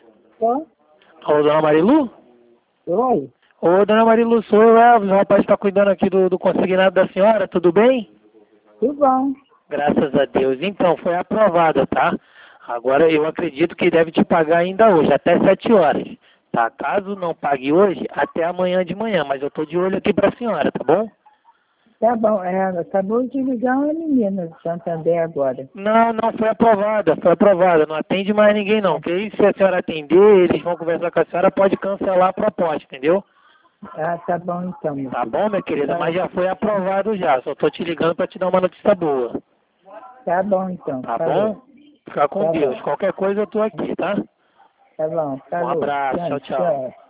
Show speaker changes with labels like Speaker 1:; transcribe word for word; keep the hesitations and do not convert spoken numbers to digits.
Speaker 1: Tô?
Speaker 2: Ô, dona Marilu?
Speaker 1: Oi?
Speaker 2: Ô, dona Marilu, sou eu, Elvis. O rapaz está cuidando aqui do, do consignado da senhora, tudo bem?
Speaker 1: Tudo bom.
Speaker 2: Graças a Deus. Então, foi aprovada, tá? Agora eu acredito que deve te pagar ainda hoje, até sete horas. Tá? Caso não pague hoje, até amanhã de manhã. Mas eu tô de olho aqui pra senhora, tá bom?
Speaker 1: Tá bom. É, acabou de ligar uma menina do Santander agora.
Speaker 2: Não, não, foi aprovada, foi aprovada. Não atende mais ninguém não. Porque aí se a senhora atender, eles vão conversar com a senhora, pode cancelar a proposta, entendeu?
Speaker 1: Ah, tá bom então, meu
Speaker 2: Tá
Speaker 1: filho.
Speaker 2: bom, minha querida?
Speaker 1: Tá,
Speaker 2: Mas já foi aprovado já. Só tô te ligando pra te dar uma notícia boa.
Speaker 1: tá bom então.
Speaker 2: Tá
Speaker 1: Falou.
Speaker 2: bom? Fica com
Speaker 1: Tá
Speaker 2: Deus.
Speaker 1: bom.
Speaker 2: Qualquer coisa eu tô aqui, tá?
Speaker 1: Tá bom.
Speaker 2: Um
Speaker 1: Falou.
Speaker 2: abraço. Tchau, tchau.
Speaker 1: Tchau.